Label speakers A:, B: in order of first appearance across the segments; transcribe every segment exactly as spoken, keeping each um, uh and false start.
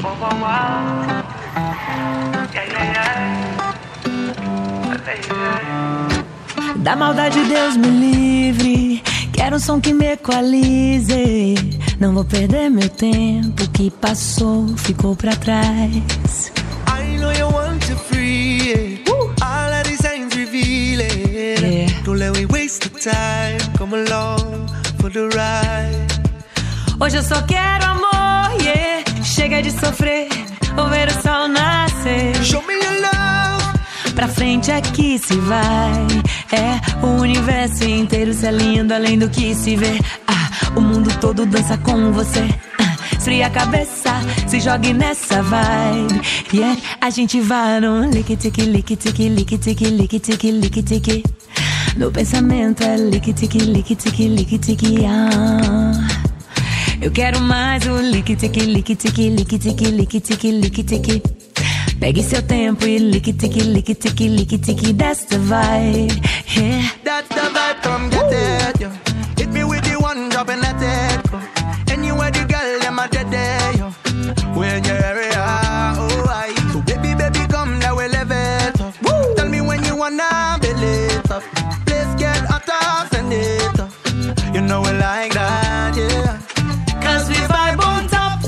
A: Da maldade Deus me livre, quero um som que me equalize. Não vou perder meu tempo, que passou, ficou pra trás.
B: I know you want to free it. Woo. All of these signs reveal it. Yeah. Don't let me waste the time, come along for the ride.
A: Hoje eu só quero amor, yeah. Chega de sofrer, vou ver o sol nascer.
B: Show me your love.
A: Pra frente é que se vai. É, o universo inteiro se é lindo além do que se vê. Ah, o mundo todo dança com você. Ah, esfria a cabeça, se jogue nessa vibe. Yeah, a gente vai no lique-tique, lique-tique, lique-tique, lique-tique, lique-tique. No pensamento é lique-tique, lique-tique, lique-tique, ah. Eu quero mais o lique-tique, lique-tique, lique-tique, lique-tique, lique-tique. Pegue seu tempo e lique-tique, lique-tique, lique-tique. That's the vibe, yeah.
B: That's the vibe, come get it, yo. Hit me with the one drop and let it go. Anywhere the girl, them a dead there, yo. When you're area, oh I. So baby, baby, come, now we live it up. Woo. Tell me when you wanna build it up. Place get hotter, send it up. You know we like that, yeah.
A: Cause we vibe on top.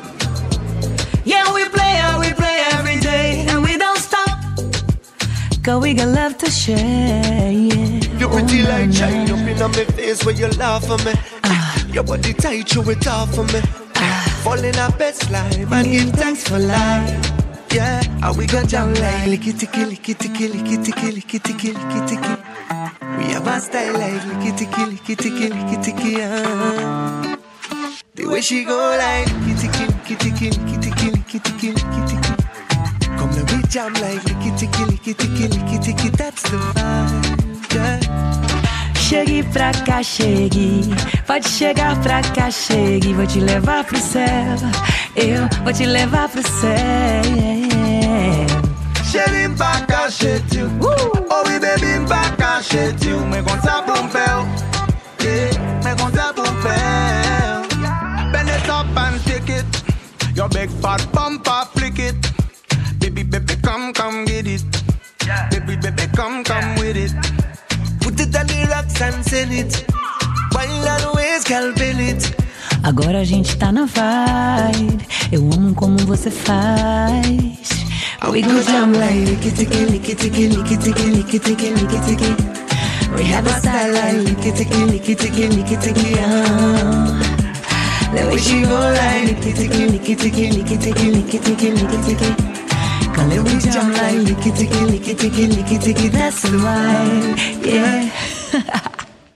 A: Yeah, we play and we play every day. And we don't stop. Cause we got love to share, yeah.
B: You're pretty oh, like shine up in on my face when you laugh at me. uh, Your body tight, you it off for me. uh, Fall in our best line and give thanks for life. Yeah, and we got jam like licky-ticky, licky-ticky, licky-ticky, licky-ticky, licky-ticky. We have a style like licky-ticky, licky-ticky, licky-ticky, uh. The way she go like licky-ticky, licky-ticky, licky-ticky, licky-ticky, licky-ticky. Come let me jam like licky-ticky, licky-ticky, licky-ticky. That's the vibe, yeah.
A: Chegue pra cá, chegue. Pode chegar pra cá, chegue. Vou te levar pro céu. Eu vou te levar pro céu, yeah.
B: Chegue pra cá, chegue. Oh, we baby, pra cá, chegue. Me conta pra um pé. Yeah, me conta pra um pé. Bend it up and take it. Your big fat bumper, flick it. Baby, baby, come, come get it. Yeah. Baby, baby, come, come with it. Put it on the rocks and send it. Wild and ways, girl, feel it.
A: Agora a gente tá na vibe. Eu amo como você faz. We go jam like licky-ticky, licky-ticky, licky-ticky, licky-ticky, licky-ticky. We have a style like licky-ticky, licky-ticky, licky-ticky, ah. The way she go like licky-ticky, licky-ticky, licky-ticky, licky-ticky, licky-ticky. Come let me jam like licky-ticky, licky-ticky, licky-ticky. That's the vibe, yeah.